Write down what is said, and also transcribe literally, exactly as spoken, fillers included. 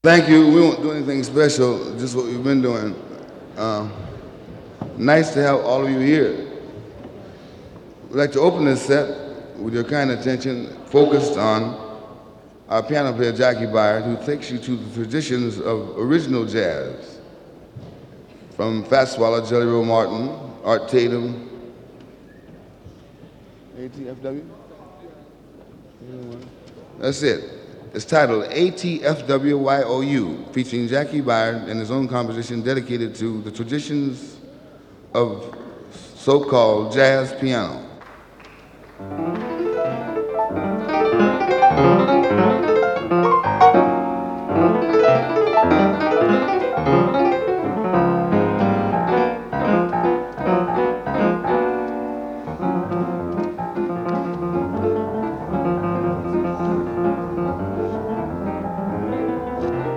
Thank you. We won't do anything special, just what we've been doing. Um, nice to have all of you here. We'd like to open this set with your kind attention focused on our piano player, Jackie Byard, who takes you to the traditions of original jazz, from Fats Waller, Jelly Roll Martin, Art Tatum, A T F W? That's it. It's titled A T F W Y O U, featuring Jackie Byard and his own composition dedicated to the traditions of so-called jazz piano.